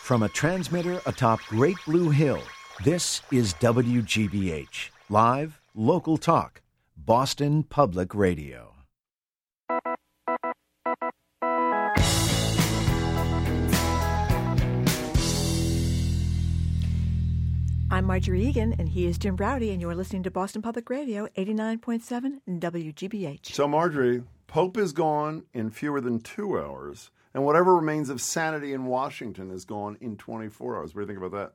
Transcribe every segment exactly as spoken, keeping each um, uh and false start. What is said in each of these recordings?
From a transmitter atop Great Blue Hill, this is W G B H, live, local talk, Boston Public Radio. I'm Marjorie Egan, and he is Jim Browdy, and you're listening to Boston Public Radio, eighty-nine point seven W G B H. So, Marjorie, Pope is gone in fewer than two hours, and whatever remains of sanity in Washington is gone in twenty-four hours. What do you think about that?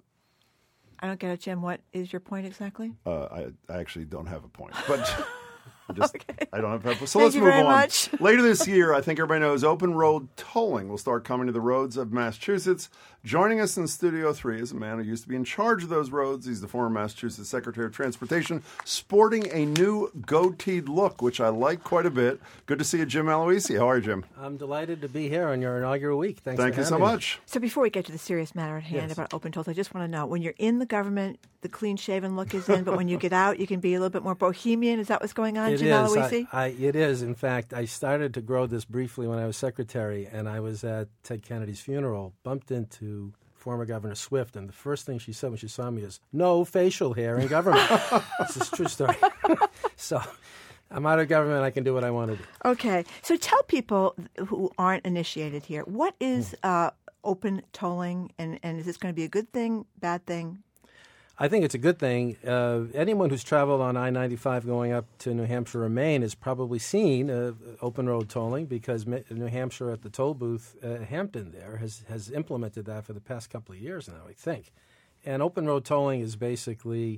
I don't get it, Jim. What is your point exactly? Uh, I, I actually don't have a point, but I just okay. I don't have a point. So Thank let's you move very on. Much. Later this year, I think everybody knows, open road tolling will start coming to the roads of Massachusetts. Joining us in Studio three is a man who used to be in charge of those roads. He's the former Massachusetts Secretary of Transportation, sporting a new goateed look, which I like quite a bit. Good to see you, Jim Aloisi. How are you, Jim? I'm delighted to be here on your inaugural week. Thanks Thank for you so having me. much. So before we get to the serious matter at hand Yes. about open tolls, I just want to know, when you're in the government, the clean-shaven look is in, but when you get out, you can be a little bit more bohemian. Is that what's going on, It Jim is. Aloisi? I, I, it is. In fact, I started to grow this briefly when I was secretary, and I was at Ted Kennedy's funeral, bumped into former Governor Swift, and the first thing she said when she saw me is, "No facial hair in government." This is a true story. So I'm out of government. I can do what I want to do. Okay. So tell people who aren't initiated here, what is uh, open tolling, and, and is this going to be a good thing, bad thing? I think it's a good thing. Uh, anyone who's traveled on I ninety-five going up to New Hampshire or Maine has probably seen uh, open road tolling, because New Hampshire at the toll booth, uh, Hampton there, has, has implemented that for the past couple of years now, I think. And open road tolling is basically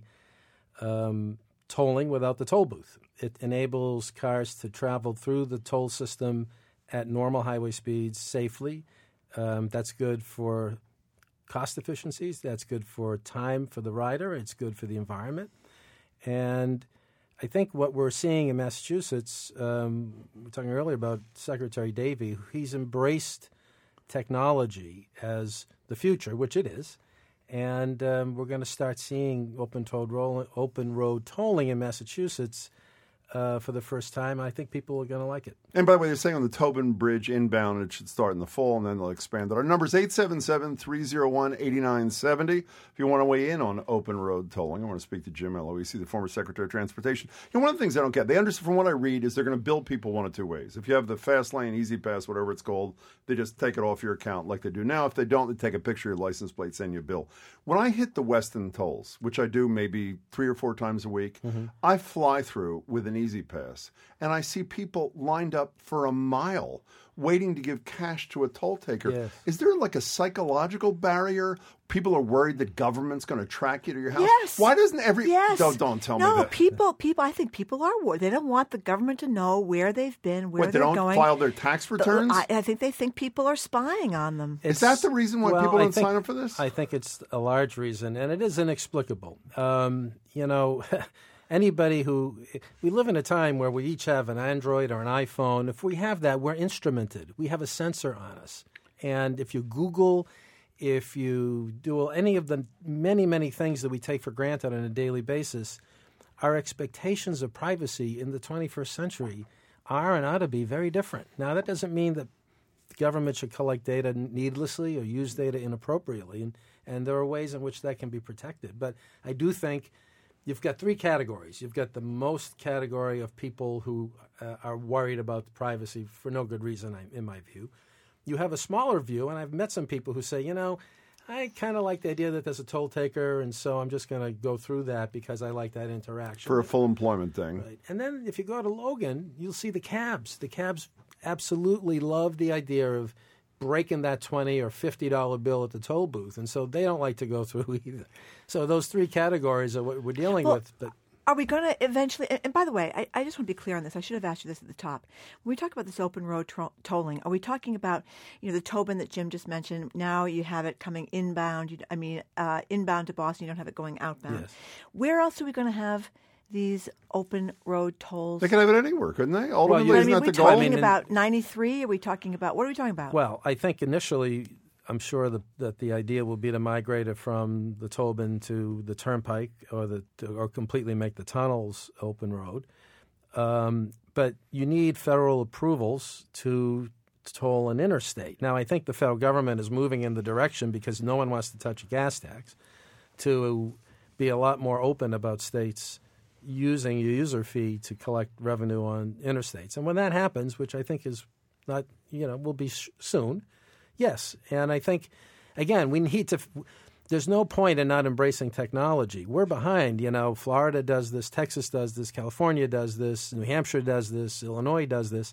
um, tolling without the toll booth. It enables cars to travel through the toll system at normal highway speeds safely. Um, that's good for cost efficiencies. That's good for time for the rider. It's good for the environment. And I think what we're seeing in Massachusetts, um, we were talking earlier about Secretary Davey, he's embraced technology as the future, which it is. And um, we're going to start seeing open, tolled roll, open road tolling in Massachusetts uh, for the first time. I think people are going to like it. And by the way, they're saying on the Tobin Bridge inbound, it should start in the fall, and then they'll expand it. Our number is eight seven seven, three oh one, eight nine seven oh. If you want to weigh in on open road tolling, I want to speak to Jim Aloisi, the former Secretary of Transportation. You know, one of the things I don't get, they understand, from what I read, is they're going to bill people one of two ways. If you have the fast lane, easy pass, whatever it's called, they just take it off your account like they do now. If they don't, they take a picture of your license plate, send you a bill. When I hit the Weston tolls, which I do maybe three or four times a week, mm-hmm. I fly through with an easy pass, and I see people lined up for a mile waiting to give cash to a toll taker. Yes. Is there like a psychological barrier? People are worried that government's going to track you to your house. Yes. Why doesn't every... Yes. Don't, don't tell no, me that. No, people, people, I think people are worried. They don't want the government to know where they've been, where What, they they're don't going. file their tax returns? I, I think they think people are spying on them. Is that the reason why well, people I don't think, sign up for this? I think it's a large reason, and it is inexplicable. Um, you know... Anybody who, we live in a time where we each have an Android or an iPhone. If we have that, we're instrumented. We have a sensor on us. And if you Google, if you do any of the many, many things that we take for granted on a daily basis, our expectations of privacy in the twenty-first century are and ought to be very different. Now, that doesn't mean that the government should collect data needlessly or use data inappropriately. And, and there are ways in which that can be protected. But I do think you've got three categories. You've got the most category of people who uh, are worried about privacy for no good reason, in my view. You have a smaller view, and I've met some people who say, you know, I kind of like the idea that there's a toll taker, and so I'm just going to go through that because I like that interaction. For a full employment thing. Right. And then if you go to Logan, you'll see the cabs. The cabs absolutely love the idea of breaking that twenty or fifty dollar bill at the toll booth, and so they don't like to go through either. So those three categories are what we're dealing well, with. But are we going to eventually, and, and by the way, I, I just want to be clear on this. I should have asked you this at the top. When we talk about this open road tro- tolling, are we talking about, you know, the Tobin that Jim just mentioned? Now you have it coming inbound. You, I mean, uh, inbound to Boston, you don't have it going outbound. Yes. Where else are we going to have these open road tolls? They could have it anywhere, couldn't they? Ultimately, Well, I isn't mean, are that we the goal? talking I mean, about ninety-three? Are we talking about, what are we talking about? Well, I think initially, I'm sure the, that the idea will be to migrate it from the Tobin to the Turnpike, or the or completely make the tunnels open road. Um, but you need federal approvals to toll an interstate. Now, I think the federal government is moving in the direction, because no one wants to touch a gas tax, to be a lot more open about states using a user fee to collect revenue on interstates. And when that happens, which I think is not, you know, will be sh- soon, yes. And I think, again, we need to, there's no point in not embracing technology. We're behind, you know, Florida does this, Texas does this, California does this, New Hampshire does this, Illinois does this.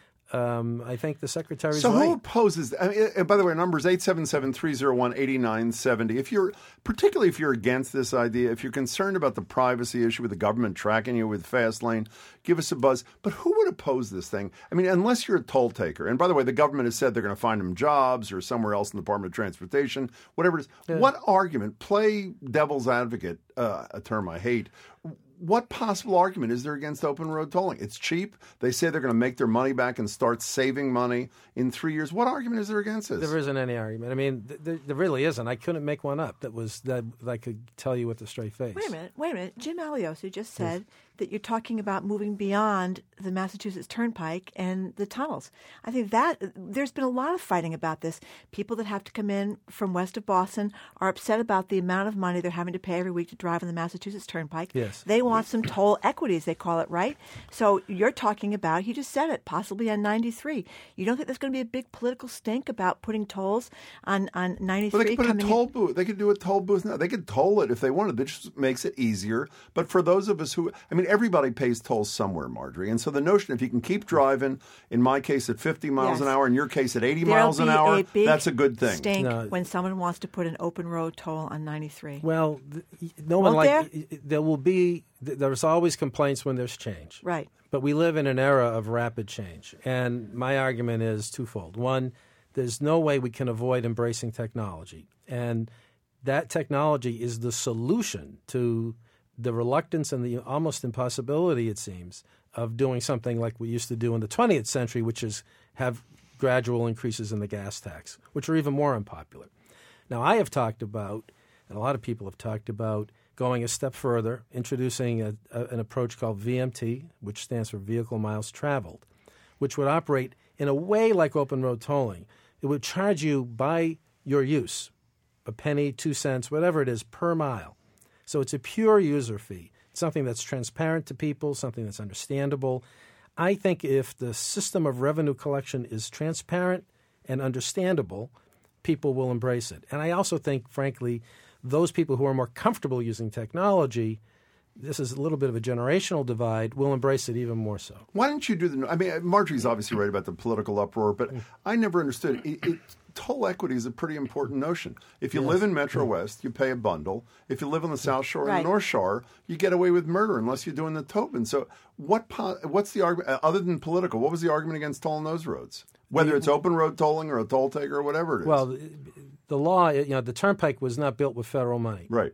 Um, I think the Secretary's so right. who opposes? I mean, and by the way, our number is eight seven seven, three oh one, eight nine seven oh. If you're, particularly if you're against this idea, if you're concerned about the privacy issue with the government tracking you with Fastlane, give us a buzz. But who would oppose this thing? I mean, unless you're a toll taker. And by the way, the government has said they're going to find them jobs or somewhere else in the Department of Transportation, whatever it is. Yeah. What argument, play devil's advocate, uh, a term I hate, what possible argument is there against open road tolling? It's cheap. They say they're going to make their money back and start saving money in three years. What argument is there against this? There isn't any argument. I mean, th- th- there really isn't. I couldn't make one up that was that, that I could tell you with a straight face. Wait a minute. Wait a minute. Jim Aliosu just said yes. that you're talking about moving beyond the Massachusetts Turnpike and the tunnels. I think that there's been a lot of fighting about this. People that have to come in from west of Boston are upset about the amount of money they're having to pay every week to drive on the Massachusetts Turnpike. Yes. They want some toll equities, they call it, right? So you're talking about, he just said it, possibly on ninety-three. You don't think there's going to be a big political stink about putting tolls on, on ninety-three? Well, they could put a toll in? booth. They could do a toll booth now. They could toll it if they wanted. That just makes it easier. But for those of us who, I mean, everybody pays tolls somewhere, Marjorie. And so the notion, if you can keep driving, in my case at fifty miles yes. an hour, in your case at eighty There'll miles an hour, a big that's a good thing. Stink no. when someone wants to put an open road toll on ninety-three. Well, th- no one Won't like there? there will be. There's always complaints when there's change. Right. But we live in an era of rapid change. And my argument is twofold. One, there's no way we can avoid embracing technology. And that technology is the solution to the reluctance and the almost impossibility, it seems, of doing something like we used to do in the twentieth century, which is have gradual increases in the gas tax, which are even more unpopular. Now, I have talked about, and a lot of people have talked about, going a step further, introducing a, a, an approach called V M T, which stands for Vehicle Miles Traveled, which would operate in a way like open road tolling. It would charge you by your use, a penny, two cents, whatever it is, per mile. So it's a pure user fee, something that's transparent to people, something that's understandable. I think if the system of revenue collection is transparent and understandable, people will embrace it. And I also think, frankly, those people who are more comfortable using technology, this is a little bit of a generational divide, will embrace it even more so. Why don't you do the, I mean, Marjorie's obviously right about the political uproar, but I never understood. It, it, toll equity is a pretty important notion. If you yes. live in Metro West, you pay a bundle. If you live on the South Shore right. and the North Shore, you get away with murder unless you're doing the Tobin. So what? what's the argument, other than political, what was the argument against tolling those roads? Whether it's open road tolling or a toll taker or whatever it is. Well, the law, you know, the Turnpike was not built with federal money. Right.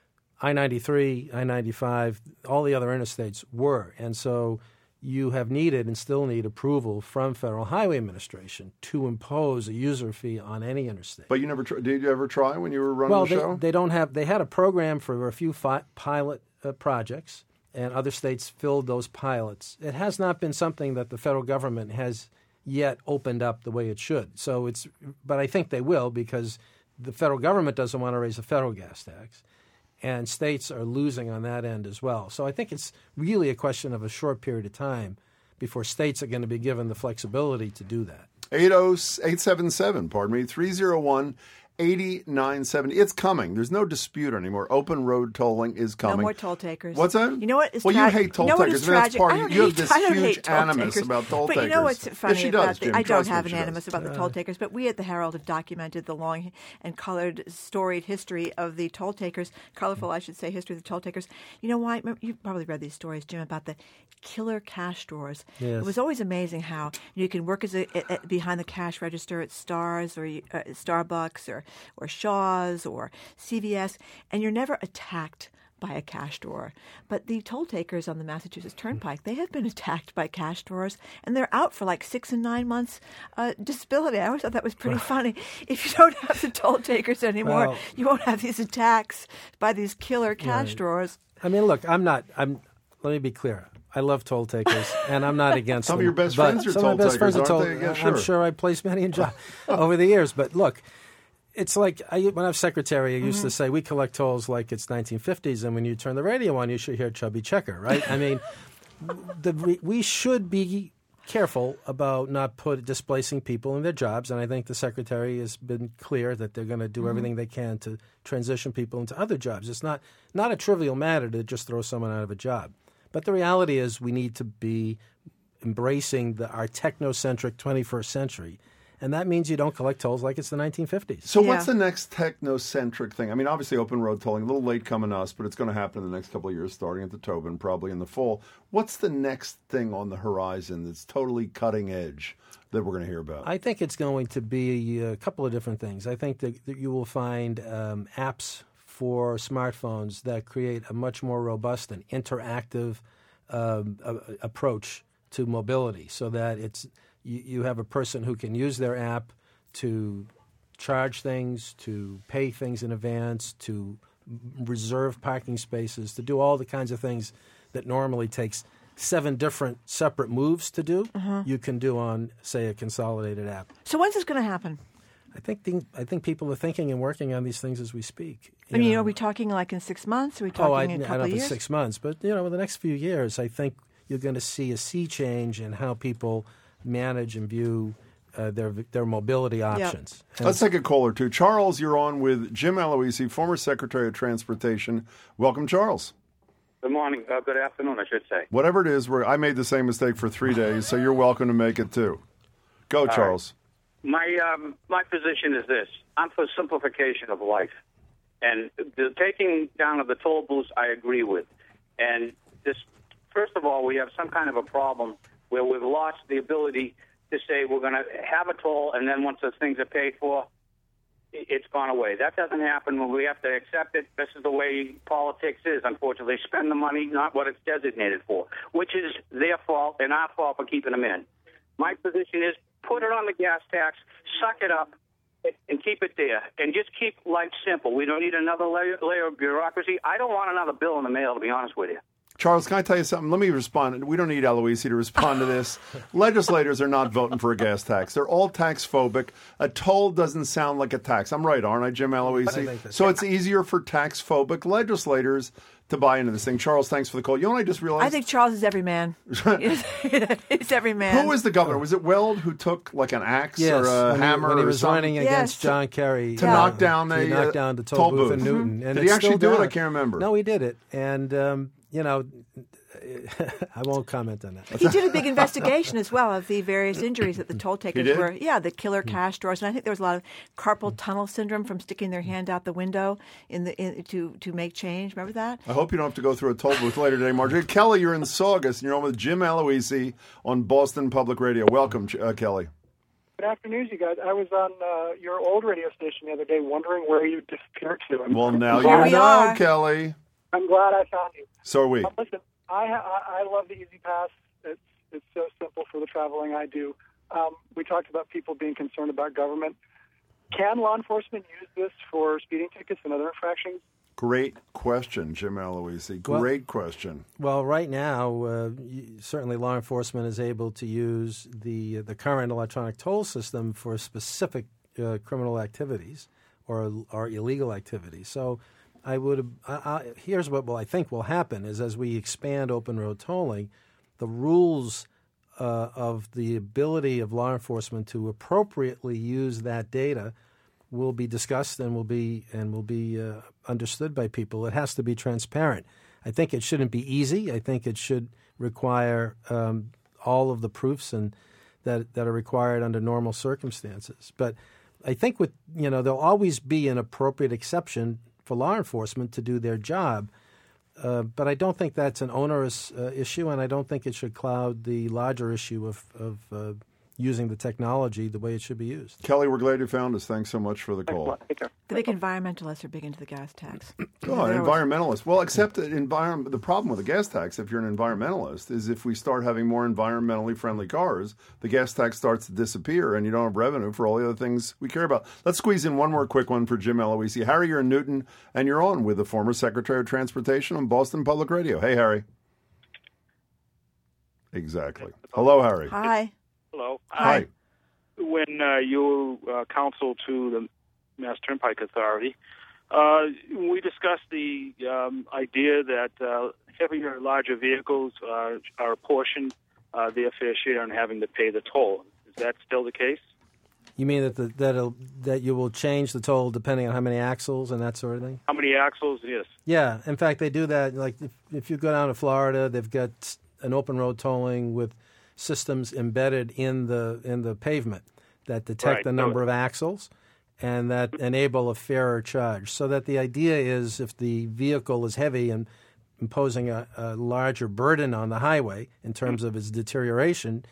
I ninety-three, I ninety-five, all the other interstates were. And so you have needed and still need approval from Federal Highway Administration to impose a user fee on any interstate. But you never tr- did you ever try when you were running well, the show? Well, they, they don't have. They had a program for a few fi- pilot uh, projects, and other states filled those pilots. It has not been something that the federal government has yet opened up the way it should. So it's, but I think they will, because the federal government doesn't want to raise the federal gas tax, and states are losing on that end as well. So I think it's really a question of a short period of time before states are going to be given the flexibility to do that. eight seven seven, pardon me, three oh one, eight nine seven oh. It's coming. There's no dispute anymore. Open road tolling is coming. No more toll takers. What's that? You know what is well, tra- you hate toll you know what takers. is I mean, that's tragic? part I of don't you. You have hate- this I don't huge hate toll animus takers. about toll but takers. You know what's funny yes, she about does, the, Jim. I don't Trust me, have an she animus does. about the toll takers, but we at the Herald have documented the long and colored, storied history of the toll takers, colorful, I should say, history of the toll takers. You know why? You've probably read these stories, Jim, about the killer cash drawers. Yes. It was always amazing how you can work as a, a, a behind the cash register at Stars or uh, Starbucks or, or Shaw's or C V S, and you're never attacked by a cash drawer. But the toll takers on the Massachusetts Turnpike, they have been attacked by cash drawers, and they're out for like six and nine months uh, disability. I always thought that was pretty funny. If you don't have the toll takers anymore, Well, you won't have these attacks by these killer cash right. drawers. I mean, look, I'm not. I'm. Let me be clear. I love toll takers, and I'm not against Some them. of your best But friends are some toll of my best takers, friends are aren't toll. they? Yeah, I'm sure. sure I placed many in jobs over the years. But look, it's like I, when I was secretary, I used Mm-hmm. to say we collect tolls like it's nineteen fifties, and when you turn the radio on, you should hear Chubby Checker, right? I mean, the, we should be careful about not put displacing people in their jobs, and I think the secretary has been clear that they're going to do Mm-hmm. everything they can to transition people into other jobs. It's not not a trivial matter to just throw someone out of a job, but the reality is we need to be embracing the, our technocentric twenty-first century. And that means you don't collect tolls like it's the nineteen fifties. So Yeah. what's the next technocentric thing? I mean, obviously open road tolling, a little late coming to us, but it's going to happen in the next couple of years, starting at the Tobin, probably in the fall. What's the next thing on the horizon that's totally cutting edge that we're going to hear about? I think it's going to be a couple of different things. I think that, that you will find um, apps for smartphones that create a much more robust and interactive um, a, approach to mobility, so that it's you, you have a person who can use their app to charge things, to pay things in advance, to reserve parking spaces, to do all the kinds of things that normally takes seven different separate moves to do. You can do on, say, a consolidated app. So when's this going to happen? I think the, I think people are thinking and working on these things as we speak. I mean, know. are we talking like in six months? Are we talking Oh, I, in a I couple don't know of if years? it's six months, but you know, in the next few years, I think you're going to see a sea change in how people manage and view uh, their their mobility options. And Let's take a call or two. Charles, you're on with Jim Aloisi, former Secretary of Transportation. Welcome, Charles. Good morning. Uh, good afternoon, I should say. Whatever it is, we're, I made the same mistake for three days, so you're welcome to make it too. Go, Charles. My um, my position is this: I'm for simplification of life, and the taking down of the toll booths, I agree with. And this, first of all, we have some kind of a problem where we've lost the ability to say we're going to have a toll, and then once those things are paid for, it's gone away. That doesn't happen when we have to accept it. This is the way politics is, unfortunately. They spend the money, not what it's designated for, which is their fault and our fault for keeping them in. My position is put it on the gas tax, suck it up, and keep it there, and just keep life simple. We don't need another layer, layer of bureaucracy. I don't want another bill in the mail, to be honest with you. Charles, can I tell you something? Let me respond. We don't need Aloisi to respond to this. Legislators are not voting for a gas tax. They're all tax phobic. A toll doesn't sound like a tax. I'm right, aren't I, Jim Aloisi? So it's easier for tax phobic legislators to buy into this thing. Charles, thanks for the call. You know what I just realized? I think Charles is every man. It's every man. Who was the governor? Was it Weld who took like an axe yes, or a when hammer he, when he or was something? running Yes, against to- John Kerry to uh, knock down to a, knock uh, down the toll, toll booth booth. in Newton. And Did he it's actually still do it? down. I can't remember. No, he did it, and um, you know, I won't comment on that. He did a big investigation as well of the various injuries that the toll takers did? were. Yeah, the killer cash drawers, and I think there was a lot of carpal tunnel syndrome from sticking their hand out the window in the in, to to make change. Remember that? I hope you don't have to go through a toll booth later today, Marjorie. Kelly, you're in Saugus, and you're on with Jim Aloisi on Boston Public Radio. Welcome, uh, Kelly. Good afternoon, you guys. I was on uh, your old radio station the other day wondering where you disappeared to. I'm, Well, now Here you we know, are. Kelly. I'm glad I found you. So are we. Uh, listen, I, ha- I I love the Easy Pass. It's it's so simple for the traveling I do. Um, we talked about people being concerned about government. Can law enforcement use this for speeding tickets and other infractions? Great question, Jim Aloisi. Great question. Well, right now, uh, y- certainly law enforcement is able to use the the current electronic toll system for specific uh, criminal activities or or illegal activities. So, I would. I, I, here's what will I think will happen is as we expand open road tolling, the rules uh, of the ability of law enforcement to appropriately use that data will be discussed and will be and will be uh, understood by people. It has to be transparent. I think it shouldn't be easy. I think it should require um, all of the proofs and that that are required under normal circumstances. But I think with you know there'll always be an appropriate exception for law enforcement to do their job. Uh, but I don't think that's an onerous uh, issue, and I don't think it should cloud the larger issue of, of uh, using the technology the way it should be used. Kelly, we're glad you found us. Thanks so much for the call. Take care. The big environmentalists are big into the gas tax. Oh, an There was- environmentalist. Well, except that environment. The problem with the gas tax, if you're an environmentalist, is if we start having more environmentally friendly cars, the gas tax starts to disappear, and you don't have revenue for all the other things we care about. Let's squeeze in one more quick one for Jim Aloisi. Harry, you're in Newton, and you're on with the former Secretary of Transportation on Boston Public Radio. Hey, Harry. Exactly. Hello, Harry. Hi. Hello. Hi. When uh, you uh, counsel to the Mass Turnpike Authority, uh, we discussed the um, idea that uh, heavier, larger vehicles uh, are apportioned uh, their fair share and having to pay the toll. Is that still the case? You mean that the, that'll, that you will change the toll depending on how many axles and that sort of thing? How many axles? Yes. Yeah. In fact, they do that. Like if, if you go down to Florida, they've got an open road tolling with systems embedded in the in the pavement that detect Right. the number of axles and that enable a fairer charge. So that the idea is if the vehicle is heavy and imposing a, a larger burden on the highway in terms of its deterioration,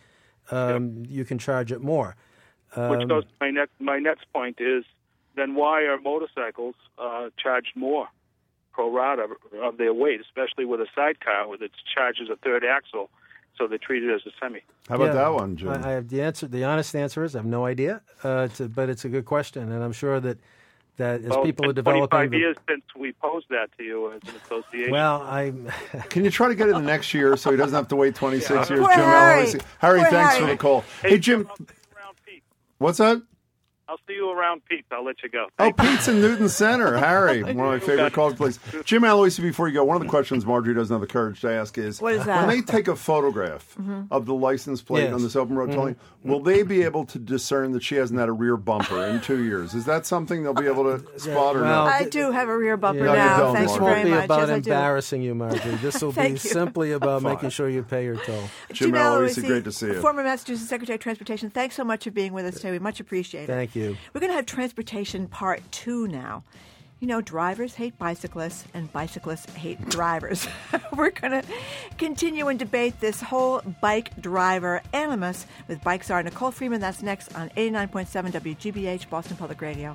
um, you can charge it more. Um, Which goes to my next, my next point is, then why are motorcycles uh, charged more pro rata of their weight, especially with a sidecar with its charges a third axle, so they're treated as a semi? How about Yeah, that one, Jim? I, I have the answer. The honest answer is I have no idea, uh, to, but it's a good question, and I'm sure that that as Well, people are it's been developing. twenty-five the- years since we posed that to you as an association. well, I Can you try to get it the next year so he doesn't have to wait twenty-six years? Poor Jim Harry. Eloise. Harry, Poor thanks Harry. for the call. hey, Hey, Jim, I'll see you around Pete. what's that? I'll see you around Pete. I'll let you go. Oh, Thank you. Pete's in Newton Center. Harry, one of my favorite calls, please. Jim Aloisi, before you go, one of the questions Marjorie doesn't have the courage to ask is, What is that? when they take a photograph of the license plate Yes. on this open road tolling, will they be able to discern that she hasn't had a rear bumper in two years? Is that something they'll be able to spot or well, not? I do have a rear bumper No, you now. don't, Thank Mark. you this won't very be much. about Yes, I do. embarrassing you, Marjorie. This will be Thank you. simply about Fine. making sure you pay your toll. Jim Aloisi, great to see you. Former Massachusetts Secretary of Transportation, thanks so much for being with us today. We much appreciate it. Thank you. We're going to have transportation part two now. You know, drivers hate bicyclists and bicyclists hate drivers. We're going to continue and debate this whole bike driver animus with bike czar Nicole Freeman. That's next on eighty-nine point seven W G B H, Boston Public Radio.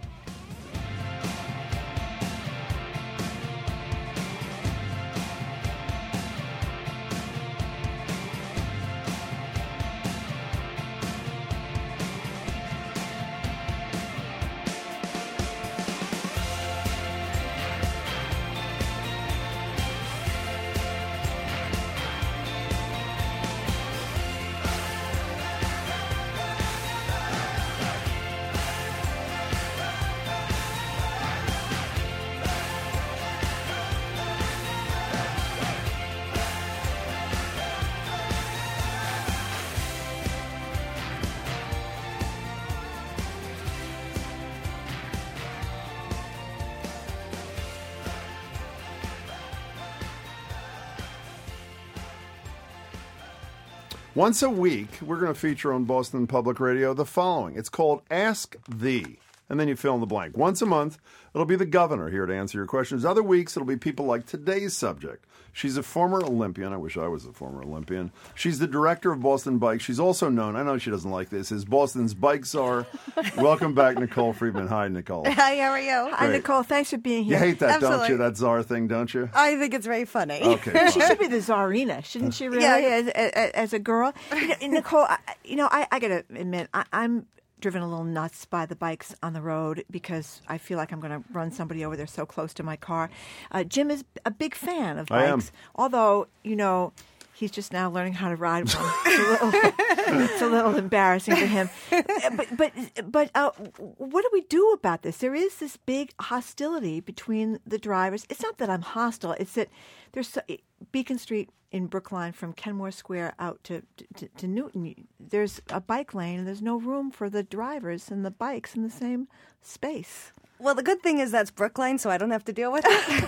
Once a week, we're going to feature on Boston Public Radio the following. It's called Ask Thee, and then you fill in the blank. Once a month, it'll be the governor here to answer your questions. Other weeks, it'll be people like today's subject. She's a former Olympian. I wish I was a former Olympian. She's the director of Boston Bike. She's also known, I know she doesn't like this, as Boston's Bike Czar. Welcome back, Nicole Friedman. Hi, Nicole. Hi, how are you? Hi, Great. Nicole. Thanks for being You here. hate that, don't you? Absolutely. That czar thing, don't you? I think it's very funny. Okay. She should be the czarina, shouldn't she? Really, Yeah. as, as, as a girl. You know, Nicole, I, you know, I, I got to admit, I, I'm driven a little nuts by the bikes on the road because I feel like I'm going to run somebody over. They're so close to my car. Uh, Jim is a big fan of I am. bikes, although you know he's just now learning how to ride one. It's a little, it's a little embarrassing for him. But but but uh, what do we do about this? There is this big hostility between the drivers. It's not that I'm hostile. It's that there's so, Beacon Street in Brookline from Kenmore Square out to, to to Newton. There's a bike lane and there's no room for the drivers and the bikes in the same space. Well, the good thing is that's Brookline, so I don't have to deal with it.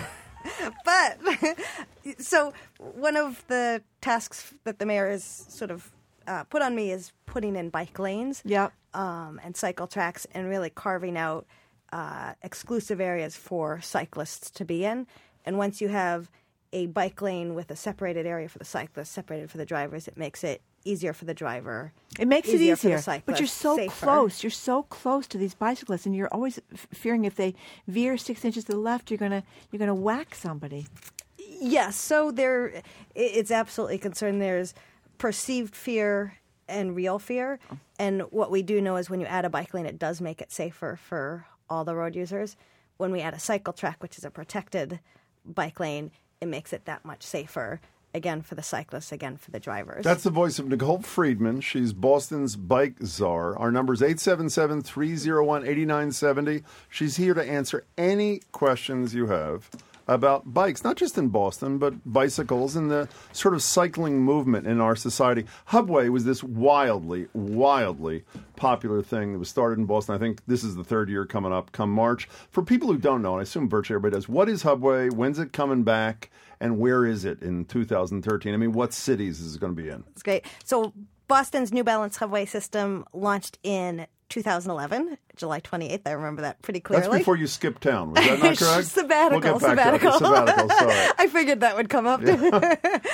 But, so one of the tasks that the mayor has sort of uh, put on me is putting in bike lanes Yep. um, and cycle tracks and really carving out uh, exclusive areas for cyclists to be in. And once you have a bike lane with a separated area for the cyclists, separated for the drivers, it makes it easier for the driver. It makes easier it for the easier, cyclist, but you're so safer. close. You're so close to these bicyclists, and you're always f- fearing if they veer six inches to the left, you're gonna you're gonna whack somebody. Yes, so there, it- it's absolutely concerned. There's perceived fear and real fear, and what we do know is when you add a bike lane, it does make it safer for all the road users. When we add a cycle track, which is a protected bike lane, it makes it that much safer. again for the cyclists, again for the drivers. That's the voice of Nicole Friedman. She's Boston's bike czar. Our number is eight seven seven, three oh one, eight nine seven oh. She's here to answer any questions you have about bikes, not just in Boston, but bicycles and the sort of cycling movement in our society. Hubway was this wildly, wildly popular thing that was started in Boston. I think this is the third year coming up come March. For people who don't know, and I assume virtually everybody does, what is Hubway? When's it coming back? And where is it in two thousand thirteen? I mean, what cities is it going to be in? It's great. So Boston's New Balance Hubway system launched in two thousand eleven, July twenty-eighth. I remember that pretty clearly. That's before you skipped town. Was that not correct? sabbatical. We'll get back sabbatical. To it. Sabbatical. Sorry. I figured that would come up. Yeah.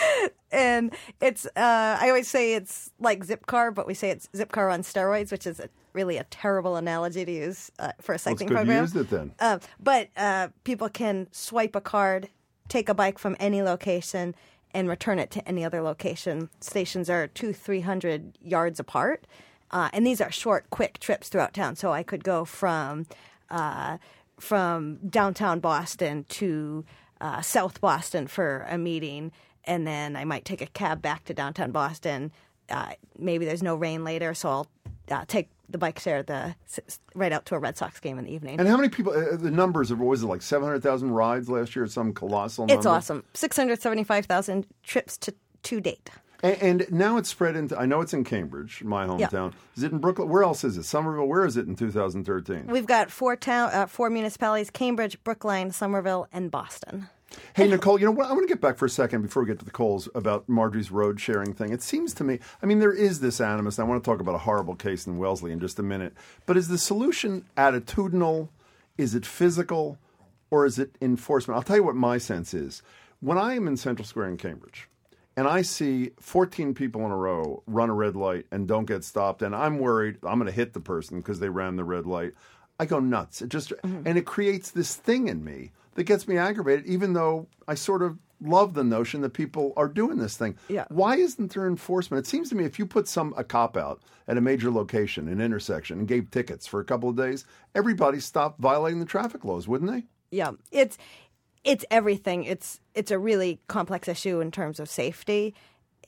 And it's, uh, I always say it's like Zipcar, but we say it's Zipcar on steroids, which is a, really a terrible analogy to use uh, for a cycling well, it's good program. You used it then. Uh, but uh, people can swipe a card, take a bike from any location, and return it to any other location. Stations are two, three hundred yards apart. Uh, and these are short, quick trips throughout town. So I could go from uh, from downtown Boston to uh, South Boston for a meeting, and then I might take a cab back to downtown Boston. Uh, maybe there's no rain later, so I'll uh, take the bike share the right out to a Red Sox game in the evening. And how many people? Uh, the numbers of what was it like seven hundred thousand rides last year? Some colossal number. It's awesome. Six hundred seventy-five thousand trips to to date. And, and now it's spread into, I know it's in Cambridge, my hometown. Yeah. Is it in Brooklyn? Where else is it? Somerville? Where is it in two thousand thirteen? We've got four town, uh, four municipalities, Cambridge, Brookline, Somerville, and Boston. Hey, Nicole, you know what? I want to get back for a second before we get to the calls about Marjorie's road sharing thing. It seems to me, I mean, there is this animus, and I want to talk about a horrible case in Wellesley in just a minute. But is the solution attitudinal? Is it physical? Or is it enforcement? I'll tell you what my sense is. When I am in Central Square in Cambridge, and I see fourteen people in a row run a red light and don't get stopped, and I'm worried I'm going to hit the person because they ran the red light, I go nuts. It just mm-hmm. And it creates this thing in me that gets me aggravated, even though I sort of love the notion that people are doing this thing. Yeah. Why isn't there enforcement? It seems to me if you put some a cop out at a major location, an intersection, and gave tickets for a couple of days, everybody stopped violating the traffic laws, wouldn't they? Yeah, it's it's everything. It's it's a really complex issue in terms of safety.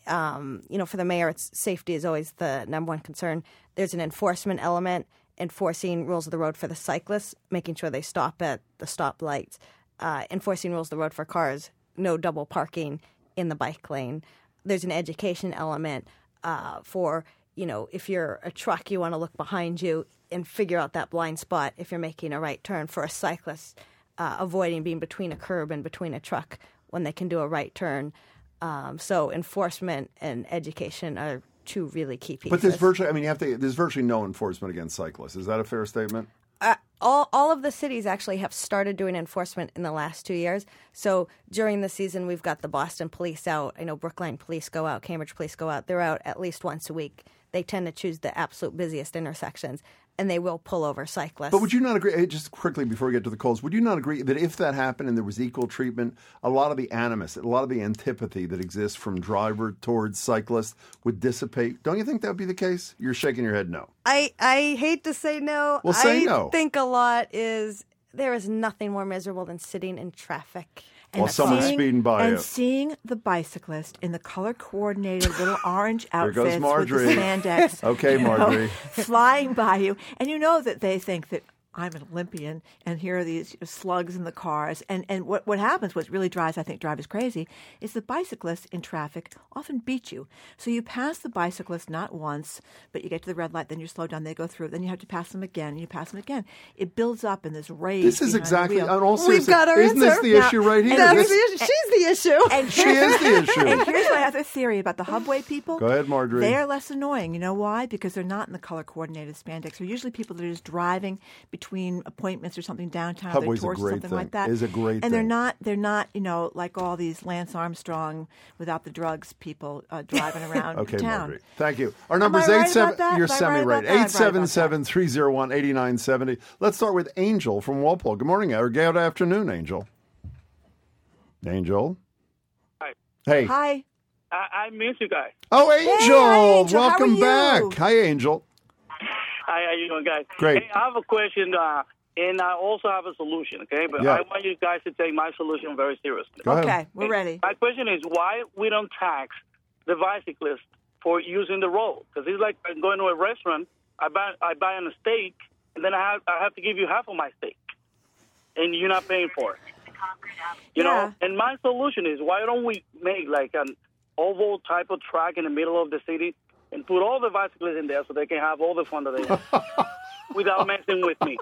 Um, you know, for the mayor, it's safety is always the number one concern. There's an enforcement element, enforcing rules of the road for the cyclists, making sure they stop at the stoplights, uh, enforcing rules of the road for cars, no double parking in the bike lane. There's an education element uh, for, you know, if you're a truck, you want to look behind you and figure out that blind spot if you're making a right turn. For a cyclist, Uh, avoiding being between a curb and between a truck when they can do a right turn. Um, so enforcement and education are two really key pieces. But there's virtually, I mean, you have to. There's virtually no enforcement against cyclists. Is that a fair statement? Uh, all all of the cities actually have started doing enforcement in the last two years. So during the season, we've got the Boston police out. I know Brookline police go out, Cambridge police go out. They're out at least once a week. They tend to choose the absolute busiest intersections, and they will pull over cyclists. But would you not agree, just quickly before we get to the calls, would you not agree that if that happened and there was equal treatment, a lot of the animus, a lot of the antipathy that exists from driver towards cyclist would dissipate? Don't you think that would be the case? You're shaking your head no. I, I hate to say no. Well, say I no. I think a lot is, there is nothing more miserable than sitting in traffic. And While someone's seeing, speeding by and you. And seeing the bicyclist in the color-coordinated little orange outfits There goes Marjorie. with the spandex. Okay, Marjorie. You know, flying by you. And you know that they think that I'm an Olympian, and here are these slugs in the cars. And and what, what happens, what really drives, I think, drivers crazy, is the bicyclists in traffic often beat you. So you pass the bicyclist not once, but you get to the red light, then you slow down, they go through, then you have to pass them again, and you pass them again. It builds up in this rage. This is exactly, on all We've got our isn't answer. this the Now, issue right here? That's This, the issue. She's the issue. And she is the issue. And here's my other theory about the Hubway people. Go ahead, Marjorie. They are less annoying. You know why? Because they're not in the color-coordinated spandex. They're usually people that are just driving between appointments or something downtown, or Hubway's they a tour great something thing. like that. Is a great and they're thing. not they're not you know like all these Lance Armstrong without the drugs people uh, driving around Okay, town. Marjorie. Thank you. Our number Am is I right eight seven. about that? You're Am I semi right right. about that? I'm right Eight seven seven three zero one eighty nine seventy. Let's start with Angel from Walpole. Good morning, or good afternoon, Angel. Angel. Hi. Hey. Hi. I, I miss you guys. Oh, Angel. Hey, Angel. Welcome How are you? back. Hi, Angel. Hi, how you doing, guys? Great. Hey, I have a question. Uh, and I also have a solution, okay? But Yeah. I want you guys to take my solution very seriously. Go ahead. Okay, we're ready. My question is why we don't tax the bicyclist for using the road? Because it's like I'm going to a restaurant, I buy I buy a steak, and then I have I have to give you half of my steak, and you're not paying for it. You Yeah. know, and my solution is why don't we make like an oval type of track in the middle of the city and put all the bicyclists in there so they can have all the fun that they have without messing with me.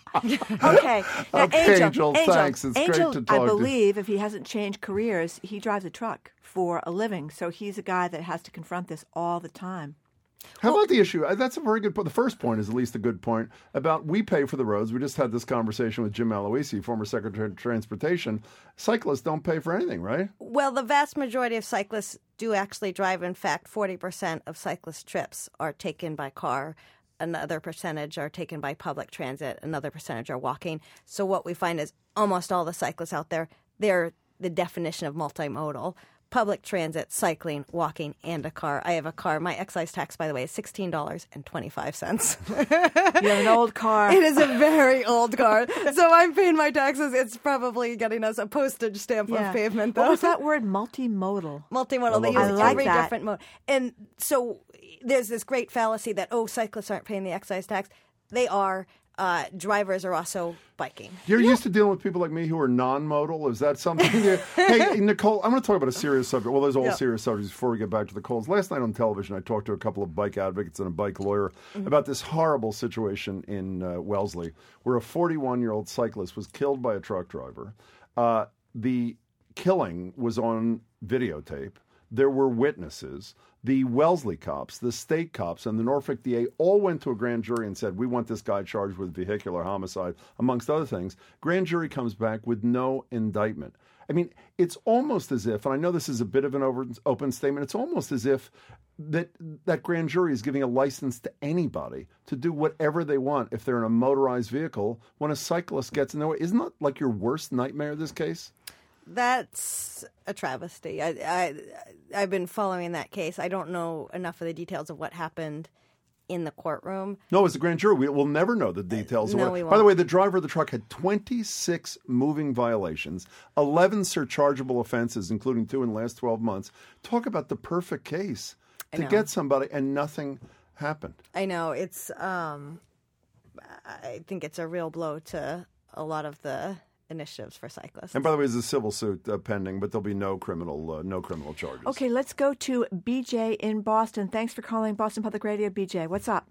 Okay. Now, Okay, Angel, Angel, thanks. It's great Angel, to talk I to you. believe, if he hasn't changed careers, he drives a truck for a living. So he's a guy that has to confront this all the time. How about the issue? uh, That's a very good point. The first point is at least a good point about we pay for the roads. We just had this conversation with Jim Aloisi, former Secretary of Transportation. Cyclists don't pay for anything, right? Well, the vast majority of cyclists do actually drive. In fact, forty percent of cyclist trips are taken by car. Another percentage are taken by public transit. Another percentage are walking. So what we find is almost all the cyclists out there, they're the definition of multimodal. Public transit, cycling, walking, and a car. I have a car. My excise tax, by the way, is sixteen dollars and twenty-five cents. You have an old car. It is a very old car. So I'm paying my taxes. It's probably getting us a postage stamp Yeah. of pavement, though. What was that word? Multimodal. Multimodal. They use I like every that. different mode. And so there's this great fallacy that, oh, cyclists aren't paying the excise tax. They are. Uh, drivers are also biking. You're used to dealing with people like me who are non-modal. Is that something? You, hey, Nicole, I'm going to talk about a serious subject. Well, there's all Yeah. serious subjects before we get back to the calls. Last night on television, I talked to a couple of bike advocates and a bike lawyer Mm-hmm. about this horrible situation in uh, Wellesley where a forty-one-year-old cyclist was killed by a truck driver. Uh, the killing was on videotape. There were witnesses. The Wellesley cops, the state cops, and the Norfolk D A all went to a grand jury and said, we want this guy charged with vehicular homicide, amongst other things. Grand jury comes back with no indictment. I mean, it's almost as if, and I know this is a bit of an over, open statement, it's almost as if that that grand jury is giving a license to anybody to do whatever they want if they're in a motorized vehicle when a cyclist gets in their way. Isn't that like your worst nightmare, this case? That's a travesty. I, I, I've been following that case. I don't know enough of the details of what happened in the courtroom. No, as a grand jury, we will never know the details. No, of what, we By the won't. way, the driver of the truck had twenty-six moving violations, eleven surchargeable offenses, including two in the last twelve months. Talk about the perfect case I to know. get somebody, and nothing happened. I know. It's, um, I think it's a real blow to a lot of the initiatives for cyclists. And by the way, there's a civil suit uh, pending, but there'll be no criminal, uh, no criminal charges. Okay, let's go to B J in Boston. Thanks for calling Boston Public Radio, B J. What's up?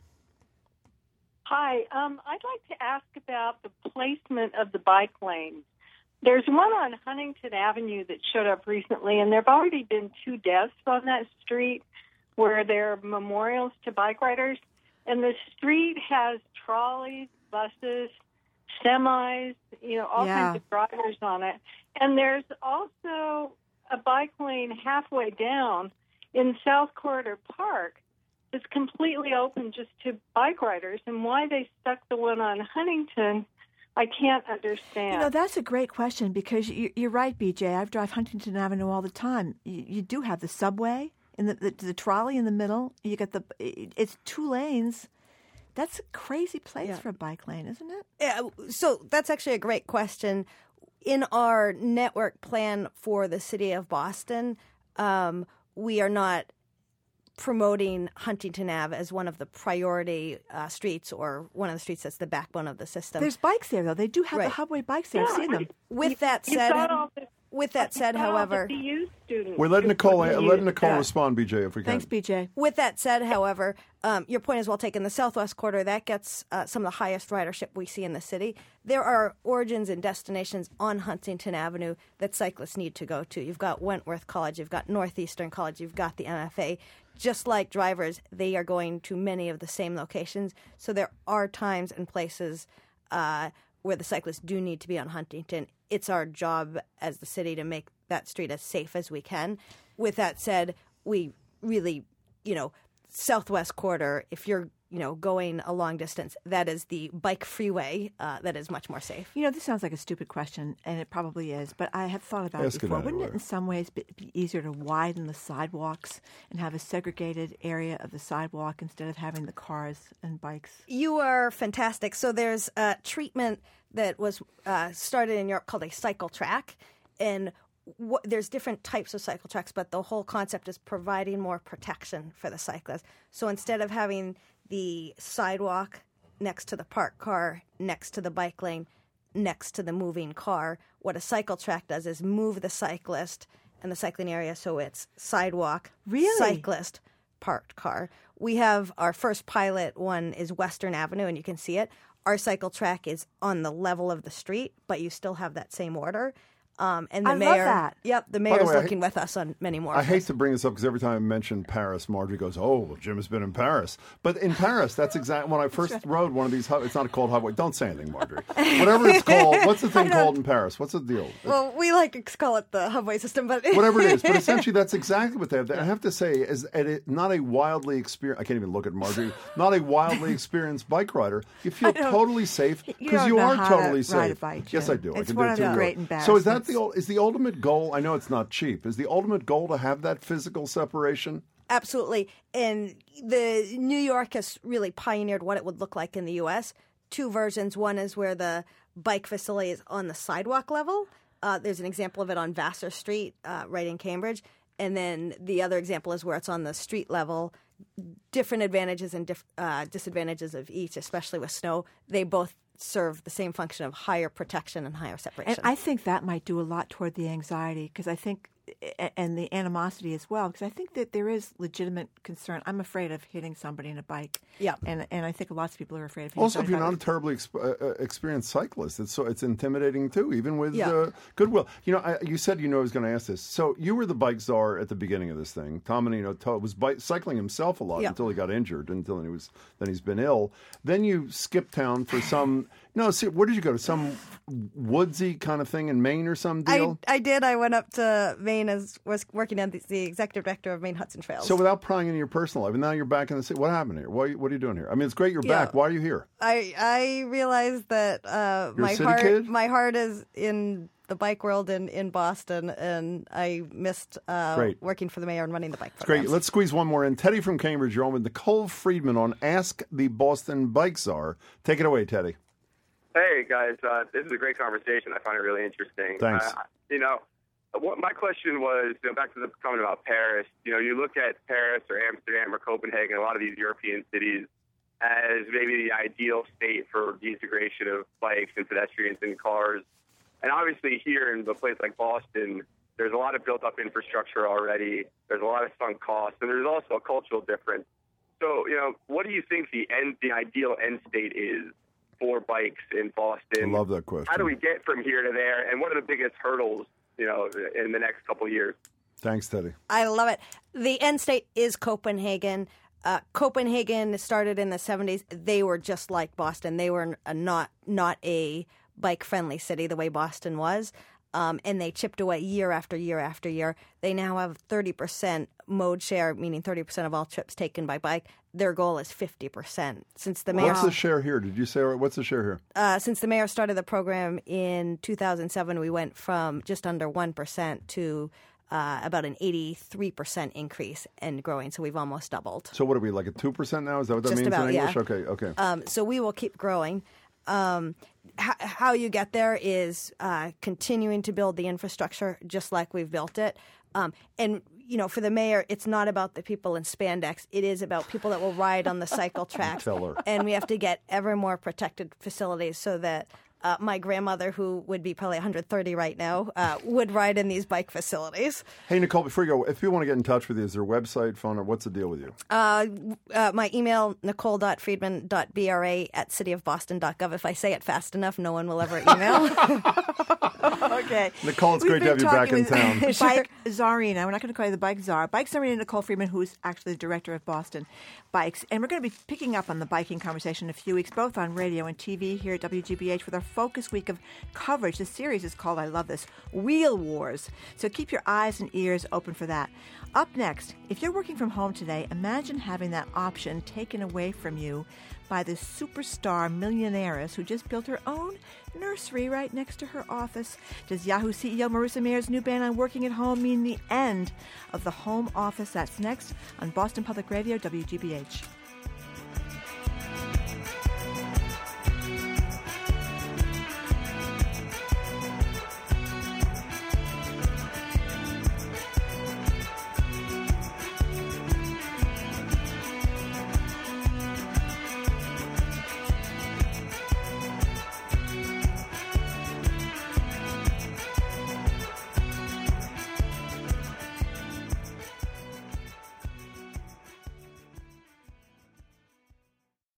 Hi. Um, I'd like to ask about the placement of the bike lanes. There's one on Huntington Avenue that showed up recently, and there have already been two deaths on that street where there are memorials to bike riders. And the street has trolleys, buses, semis, you know, all Yeah. kinds of drivers on it. And there's also a bike lane halfway down in South Corridor Park that's completely open just to bike riders. And why they stuck the one on Huntington, I can't understand. You know, that's a great question because you, you're right, B J. I drive Huntington Avenue all the time. You, you do have the subway and the, the the trolley in the middle. You get the it's two lanes. That's a crazy place Yeah. for a bike lane, isn't it? Yeah, so that's actually a great question. In our network plan for the city of Boston, um, we are not promoting Huntington Ave as one of the priority uh, streets or one of the streets that's the backbone of the system. There's bikes there, though. They do have Right. the Hubway bikes there. I've seen them. With that You've said, got all the, with that said, you've got all however, the B U students. We're letting Nicole, uh, letting Nicole Yeah. respond, B J, if we can. Thanks, B J. With that said, however, um, your point is well taken. The Southwest Corridor, that gets uh, some of the highest ridership we see in the city. There are origins and destinations on Huntington Avenue that cyclists need to go to. You've got Wentworth College, you've got Northeastern College, you've got the M F A. Just like drivers, they are going to many of the same locations. So there are times and places uh, where the cyclists do need to be on Huntington. It's our job as the city to make that street as safe as we can. With that said, we really, you know, Southwest Corridor, if you're you know, going a long distance, that is the bike freeway uh, that is much more safe. You know, this sounds like a stupid question, and it probably is, but I have thought about Ask it it before. anyway. Wouldn't it in some ways be, be easier to widen the sidewalks and have a segregated area of the sidewalk instead of having the cars and bikes? You are fantastic. So there's a treatment that was uh, started in Europe called a cycle track, and What, there's different types of cycle tracks, but the whole concept is providing more protection for the cyclist. So instead of having the sidewalk next to the parked car, next to the bike lane, next to the moving car, what a cycle track does is move the cyclist and the cycling area so it's sidewalk, Really? cyclist, parked car. We have our first pilot one is Western Avenue, and you can see it. Our cycle track is on the level of the street, but you still have that same order. Um, and the I love mayor, that. Yep, the the mayor's way, I working with us on many more. I of hate this. to bring this up because every time I mention Paris, Marjorie goes, "Oh, well, Jim has been in Paris." But in Paris, that's exactly when I first rode one of these. It's not called highway. Don't say anything, Marjorie. Whatever it's called. What's the thing called in Paris? What's the deal? Well, we like to call it the hubway system, but Whatever it is, but essentially that's exactly what they have. I have to say, is it not a wildly experienced? I can't even look at Marjorie. Not a wildly experienced bike rider. You feel totally safe You because don't you know are how totally to ride a safe. bike, Yes, Jim. I do. I It's can one do of it the too. great So is that the embarrassments. ul- is the ultimate goal? I know it's not cheap. Is the ultimate goal to have that physical separation? Absolutely. And the New York has really pioneered what it would look like in the U S. Two versions. One is where the bike facility is on the sidewalk level. Uh, there's an example of it on Vassar Street, uh, right in Cambridge. And then the other example is where it's on the street level. Different advantages and dif- uh, disadvantages of each, especially with snow. They both serve the same function of higher protection and higher separation. And I think that might do a lot toward the anxiety because I think, and the animosity as well, because I think that there is legitimate concern. I'm afraid of hitting somebody in a bike. Yeah. And and I think lots of people are afraid of hitting Also, if somebody. you're not a terribly exp- uh, uh, experienced cyclist, it's so it's intimidating too, even with Yeah. uh, goodwill. You know, I, you said you know I was going to ask this. So you were the bike czar at the beginning of this thing. Tom Menino to- was bike- cycling himself a lot Yeah. until he got injured, until he was then he's been ill. Then you skipped town for some. No, see, where did you go to? Some woodsy kind of thing in Maine or some I, deal? I did. I went up to Maine as was working as the, the executive director of Maine Hudson Trails. So without prying into your personal life, and now you're back in the city. What happened here? What, what are you doing here? I mean, it's great you're Yeah. back. Why are you here? I I realized that uh, You're a my city heart kid? my heart is in the bike world in, in Boston, and I missed uh, Great. working for the mayor and running the bike Great. programs. Let's squeeze one more in. Teddy from Cambridge, you're on with Nicole Friedman on Ask the Boston Bike Czar. Take it away, Teddy. Hey, guys. Uh, this is a great conversation. I find it really interesting. Thanks. Uh, you know, what my question was, you know, back to the comment about Paris. You know, you look at Paris or Amsterdam or Copenhagen, a lot of these European cities, as maybe the ideal state for de-integration of bikes and pedestrians and cars. And obviously here in a place like Boston, there's a lot of built-up infrastructure already. There's a lot of sunk costs, and there's also a cultural difference. So, you know, what do you think the end, the ideal end state is for bikes in Boston? I love that question. How do we get from here to there, and what are the biggest hurdles, you know, in the next couple of years? Thanks, Teddy. I love it. The end state is Copenhagen. Uh, Copenhagen started in the seventies. They were just like Boston. They were a not not a bike-friendly city the way Boston was. Um, and they chipped away year after year after year. They now have thirty percent mode share, meaning thirty percent of all trips taken by bike. Their goal is fifty percent. Since the mayor, What's the share here? Did you say, what's the share here? uh, since the mayor started the program in two thousand seven, we went from just under one percent to uh, about an eighty-three percent increase and growing. So we've almost doubled. So what are we, like at two percent now? Is that what that Just means about, in English? yeah. Okay, okay. Um, so we will keep growing. Um, h- how you get there is uh, continuing to build the infrastructure just like we've built it. Um, and, you know, for the mayor, it's not about the people in spandex. It is about people that will ride on the cycle tracks. Tell her. And we have to get ever more protected facilities so that uh, my grandmother, who would be probably one hundred thirty right now, uh, would ride in these bike facilities. Hey, Nicole, before you go, if people want to get in touch with you, is there a website, phone, or what's the deal with you? Uh, uh, my email, nicole dot friedman dot b r a at city of boston dot gov. If I say it fast enough, no one will ever email. Okay. Nicole, it's We've great to have been you back talking in town. with Bike Czarina. We're not going to call you the Bike Czar. Bike Czarina Nicole Friedman, who's actually the director of Boston Bikes. And we're going to be picking up on the biking conversation in a few weeks, both on radio and T V here at W G B H with our focus week of coverage. The series is called, I love this, Wheel Wars. So keep your eyes and ears open for that. Up next, if you're working from home today, imagine having that option taken away from you by this superstar millionairess who just built her own nursery right next to her office. Does Yahoo C E O Marissa Mayer's new ban on working at home mean the end of the home office? That's next on Boston Public Radio, W G B H.